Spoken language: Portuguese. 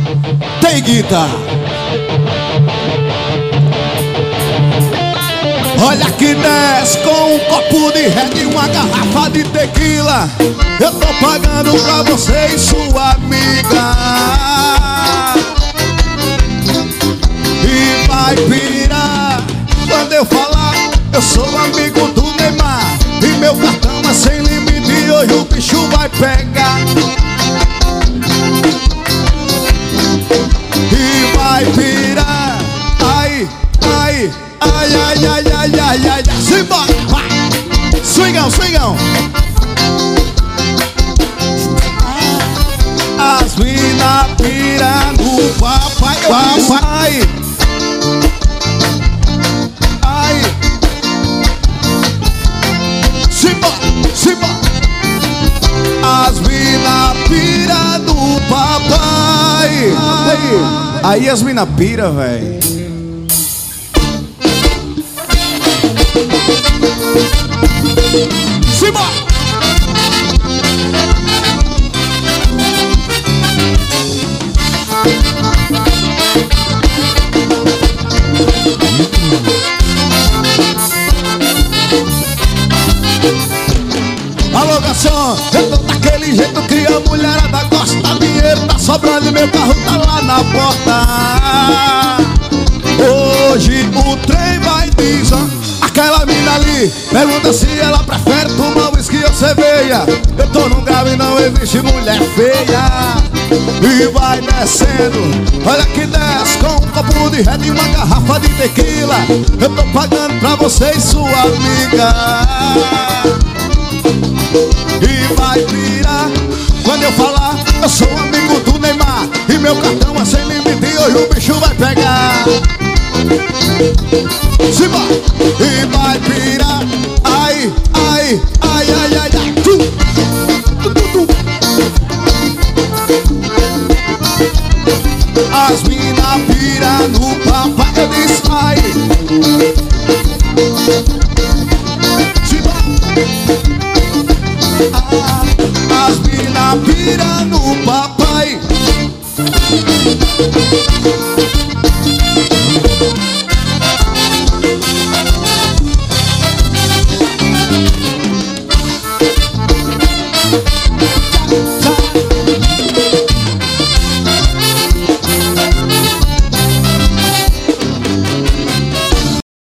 Tem guitarra. Olha que desce com um copo de reggae e uma garrafa de tequila. Eu tô pagando pra você e sua amiga. E vai pirar quando eu falar, eu sou amigo do Neymar. E meu cartão é sem limite e hoje o bicho vai pegar. E vai pirar. Ai, ai, ai, ai, ai, ai, ai, ai, ai. Simbora, vai. Swingão, swingão. As mina pira no papai, papai. Ai. Simbora, simbora. As mina pira no papai. Aí as mina pira, véi. Simbora. Alô, garçom, eu tô daquele jeito que a mulherada gosta. Dinheiro tá sobrando e meu carro tá lá na porta. Hoje o trem vai dizer. Aquela mina ali pergunta se ela prefere tomar whisky ou cerveja. Eu tô num grau e não existe mulher feia. E vai descendo, olha que desce com um copo de red e uma garrafa de tequila. Eu tô pagando pra você e sua amiga. E vai virar quando eu falar, eu sou amigo do Neymar. E meu cartão é sem limite e hoje o bicho vai pegar. Simbora. E vai virar. Ai, ai, ai, ai, ai, ai. As mina pira no papai. Eu disse ai. Simbora. As mina pira no papai.